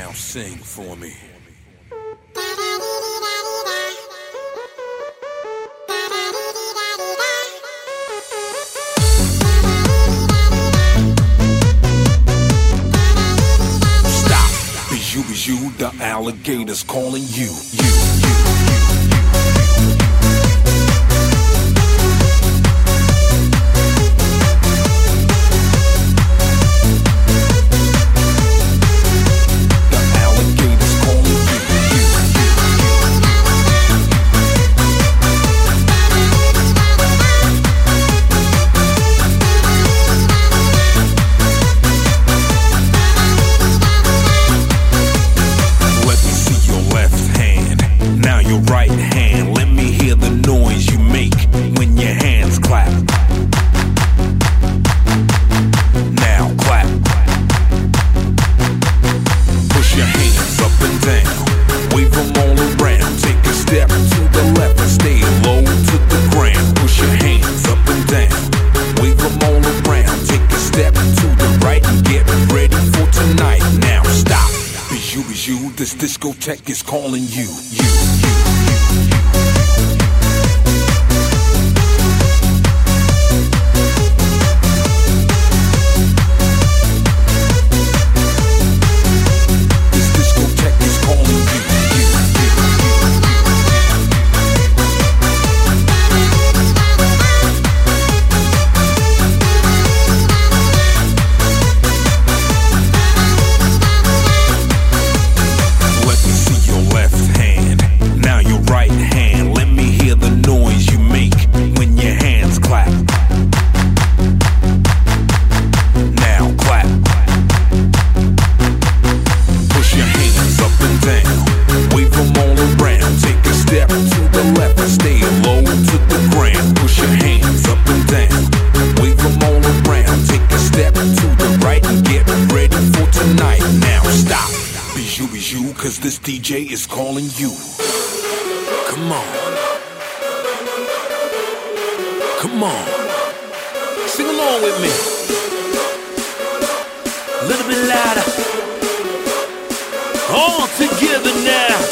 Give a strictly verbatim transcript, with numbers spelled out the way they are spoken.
Now sing for me. Stop. Bijou, bijou, the alligator's calling you. You, you, you. Right hand, let me hear the noise you make when your hands clap. Now clap. Push your hands up and down, wave them all around. Take a step to the left and stay low to the ground. Push your hands up and down, wave them all around. Take a step to the right and get ready for tonight. Now stop. Bijou, bijou, this discotheque is calling you. You, you. Cause this D J is calling you. Come on. Come on. Sing along with me. A little bit louder. All together now.